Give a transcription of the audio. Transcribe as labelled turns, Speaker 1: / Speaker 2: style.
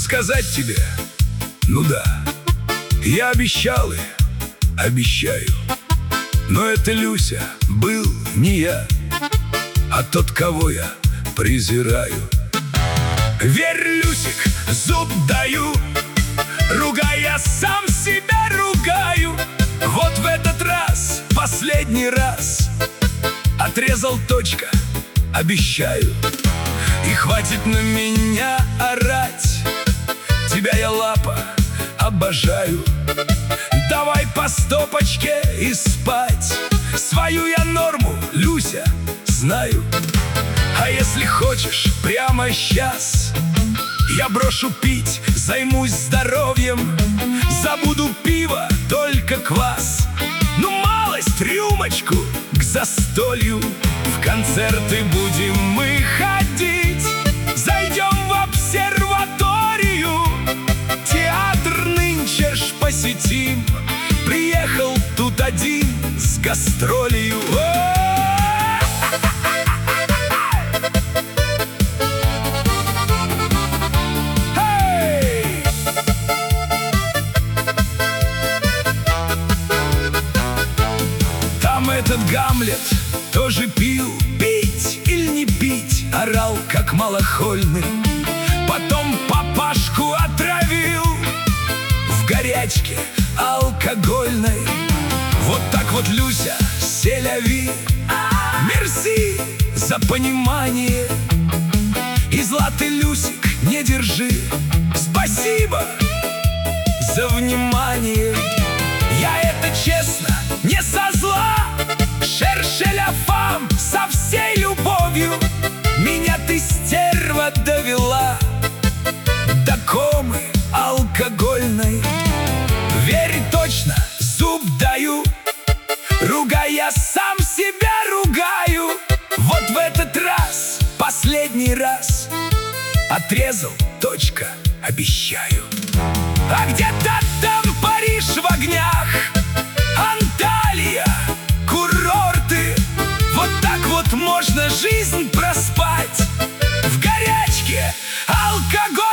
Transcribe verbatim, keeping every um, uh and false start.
Speaker 1: сказать тебе? Ну да, я обещал и обещаю, но это, Люся, был не я, а тот, кого я презираю. Верь, Люсик, зуб даю, ругая, сам себя ругаю. Вот в этот раз, последний раз, отрезал, точка, обещаю. И хватит на меня орать, тебя я, лапа, обожаю. Давай по стопочке и спать. Свою я норму, Люся, знаю. А если хочешь, прямо сейчас я брошу пить, займусь здоровьем, забуду пиво, только квас. Ну, малость, рюмочку к застолью. В концерты будем мы ходить, зайдем в обсерваторию. Театр нынче ж посетим, приехал тут один с гастролью. Этот Гамлет тоже пил, пить или не пить, орал, как малохольный. Потом папашку отравил в горячке алкогольной. Вот так вот, Люся, селяви, мерси за понимание. И зла ты, Люсик, не держи, спасибо за внимание. Я это честно, не со зла, шерше ля фам, со всей любовью. Меня ты, стерва, довела до комы алкогольной. Верь, точно, зуб даю, ругая, сам себя ругаю. Вот в этот раз, последний раз, отрезал, точка, обещаю. А где-то там Париж в огнях, Анталия, курорты. Вот так вот можно жизнь проспать в горячке алкоголь.